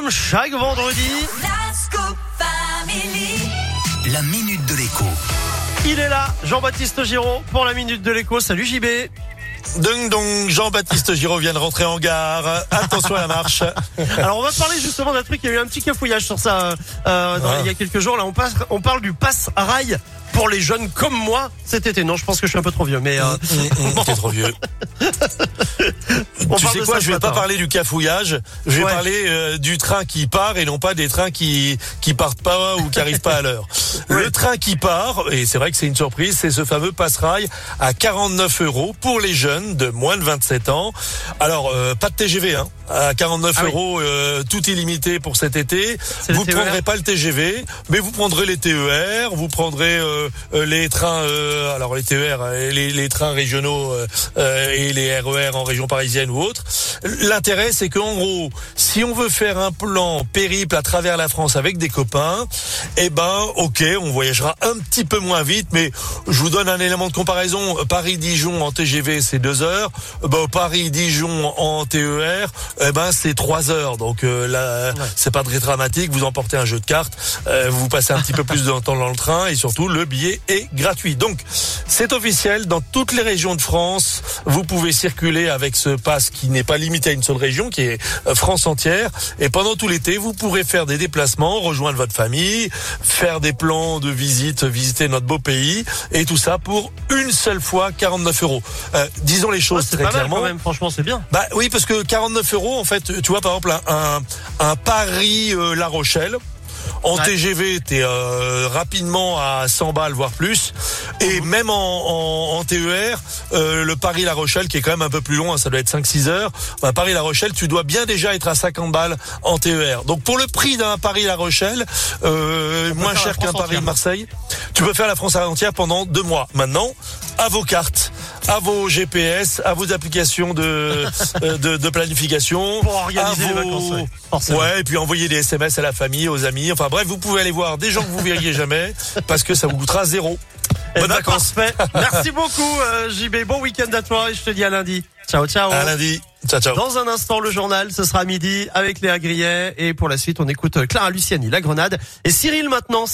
comme chaque vendredi. La Scoop Family. La minute de l'écho. Il est là, Jean-Baptiste Giraud pour la minute de l'écho. Salut JB. Donc, Jean-Baptiste Giraud vient de rentrer en gare. Attention à la marche. Alors on va parler justement d'un truc, il y a eu un petit cafouillage sur ça il y a quelques jours. Là on parle du pass rail pour les jeunes comme moi cet été. Non, je pense que je suis un peu trop vieux, mais T'es trop vieux. Tu sais quoi, je vais pas parler du cafouillage, je vais parler du train qui part et non pas des trains qui partent pas ou qui arrivent pas à l'heure. Le train qui part, et c'est vrai que c'est une surprise, c'est ce fameux passe-rail à 49 € pour les jeunes de moins de 27 ans. Alors, pas de TGV, hein. À 49 €, tout illimité pour cet été. Vous ne prendrez pas le TGV, mais vous prendrez les TER, vous prendrez les trains, alors les TER, les trains régionaux et les RER en région parisienne ou autre. L'intérêt, c'est qu'en gros, si on veut faire un plan périple à travers la France avec des copains, eh ben, ok, on voyagera un petit peu moins vite, mais je vous donne un élément de comparaison. Paris-Dijon en TGV, c'est 2 heures. Paris-Dijon en TER, eh ben, c'est 3 heures. Donc là, c'est pas très dramatique. Vous emportez un jeu de cartes, vous passez un petit peu plus de temps dans le train et surtout, le billet est gratuit. Donc, c'est officiel. Dans toutes les régions de France, vous pouvez circuler avec ce pass qui n'est pas limité à une seule région, qui est France entière. Et pendant tout l'été, vous pourrez faire des déplacements, rejoindre votre famille, faire des plans de visite, visiter notre beau pays, et tout ça pour une seule fois 49 €. Disons les choses très clairement. Quand même, franchement, c'est bien. Bah oui, parce que 49 €, en fait, tu vois, par exemple, un Paris-La Rochelle. En TGV, t'es rapidement à 100 balles, voire plus. Et même en TER, le Paris-La Rochelle, qui est quand même un peu plus long, hein, ça doit être 5-6 heures. Paris-La Rochelle, tu dois bien déjà être à 50 balles en TER. Donc pour le prix d'un Paris-La Rochelle, moins cher qu'un Paris-Marseille, tu peux faire la France entière pendant 2 mois. Maintenant, à vos cartes, à vos GPS, à vos applications de planification. Pour organiser les vacances, forcément. Ouais, et puis envoyer des SMS à la famille, aux amis. Enfin bref, vous pouvez aller voir des gens que vous verriez jamais parce que ça vous coûtera 0. Bonnes vacances. Parfait. Merci beaucoup JB. Bon week-end à toi et je te dis à lundi. Ciao, ciao. À lundi. Ciao, ciao. Dans un instant, le journal, ce sera à midi avec Léa Grillet. Et pour la suite, on écoute Clara Luciani, La Grenade. Et Cyril maintenant.